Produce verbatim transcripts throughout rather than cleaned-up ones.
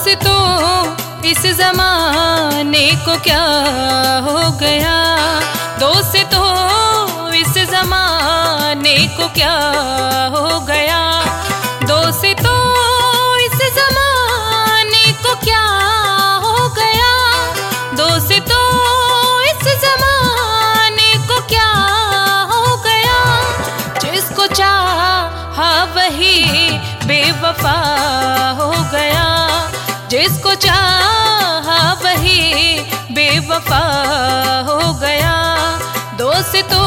दोस्तों इस जमाने को क्या हो गया, दोस्तों इस जमाने को क्या हो गया, दोस्तों इस जमाने को क्या हो गया, दोस्तों इस जमाने को क्या हो गया। जिसको चाहा वही बेवफा हो गया, जिसको चाहा वही बेवफा हो गया। दोस्तों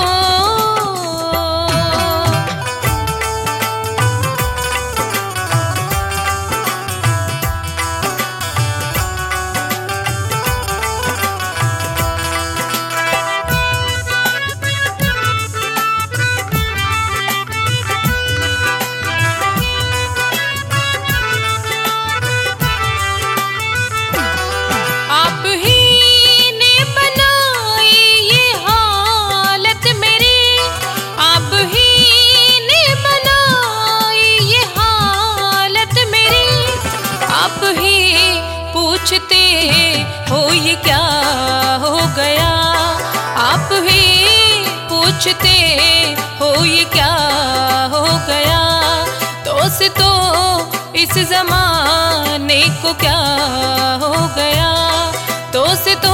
पूछते हो ये क्या हो गया, आप ही पूछते हो ये क्या हो गया। दोस्तों इस जमाने को क्या हो गया, दोस्तों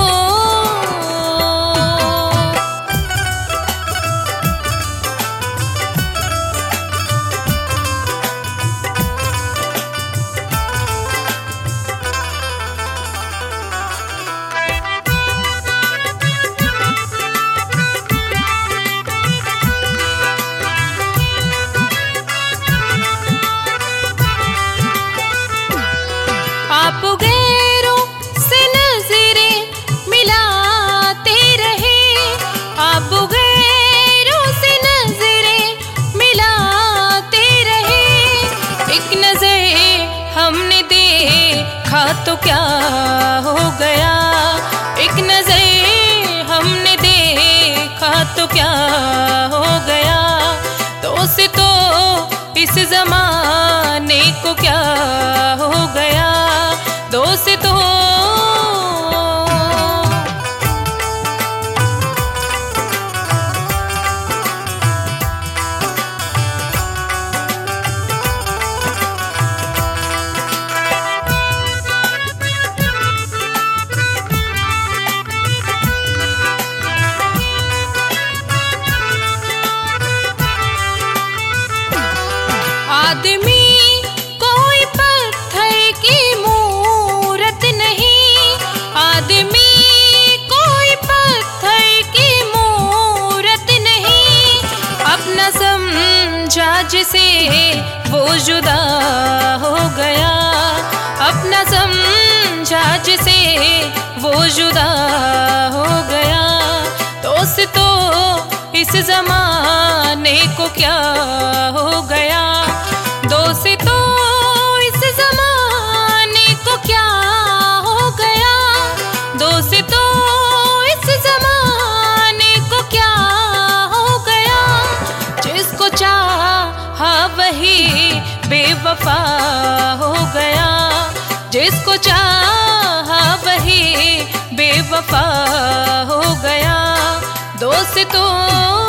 आप गैरों से नजरें मिलाते रहे, आप गैरों से नजरें मिलाते रहे। एक नजर हमने देखा तो क्या हो गया, एक नजर हमने देखा तो क्या हो गया। दोस्तों इस जमाने को क्या हो गया, दोस्तों आदमी कोई पत्थर की मूरत नहीं, आदमी कोई पत्थर की मूरत नहीं। अपना समझा जिसे वो जुदा हो गया, अपना समझा जिसे वो जुदा हो गया। दोस्तों इस जमाने को क्या हो गया, दोस्तों इस जमाने को क्या हो गया, दोस्तों इस जमाने को क्या हो गया। जिसको चाहा वही बेवफा हो गया, जिसको चाहा वही बेवफा हो गया। दोस्तों